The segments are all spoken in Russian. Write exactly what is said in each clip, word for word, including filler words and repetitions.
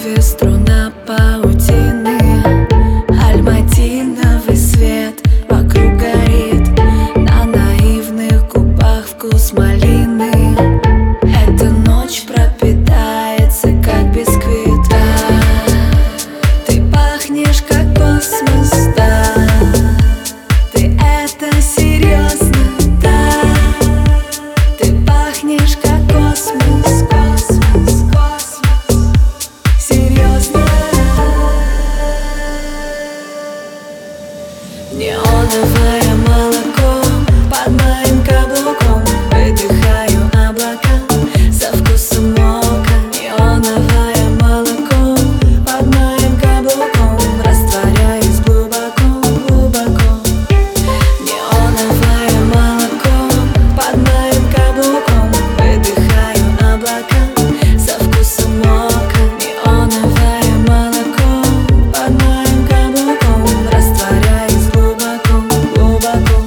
брови струна паутины, альматиновый свет вокруг горит, на наивных губах вкус малины. Эта ночь пропитается как бисквит. Да, ты пахнешь как космос, да, ты это серьезно, да, ты пахнешь как космос, космос, космос, серьезно. Неоновое молоко под моим каблуком, выдыхаю облака со вкусом мока. Неоновое молоко под моим каблуком, растворяюсь глубоко, глубоко. Неоновое молоко под моим каблуком, выдыхаю облака со вкусом мока. Неоновое молоко под моим каблуком, растворяюсь глубоко, глубоко.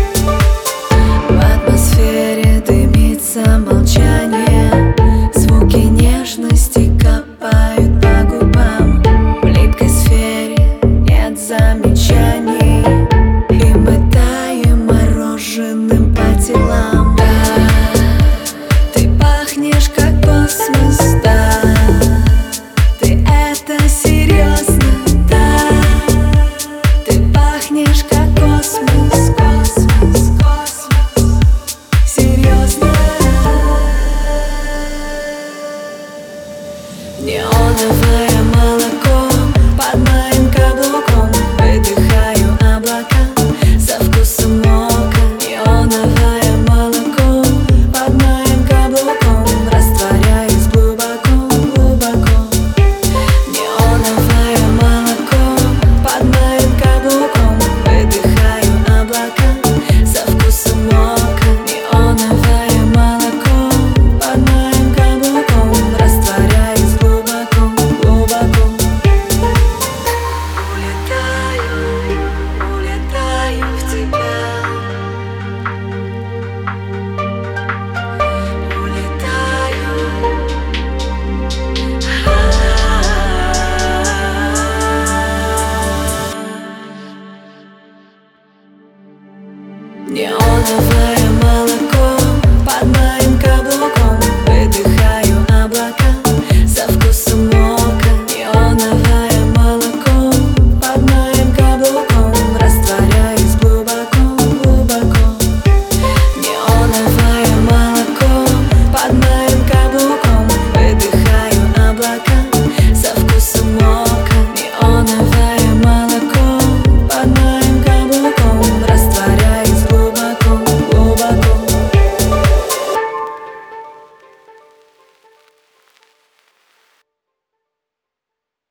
В атмосфере дымится молчание, звуки нежности капают по губам. В липкой сфере нет замечаний, и мы таем мороженым по телам. Да, ты пахнешь как космос, да, ты это серьезно, да, ты пахнешь как космос, космос, космос, серьезно. Неоновое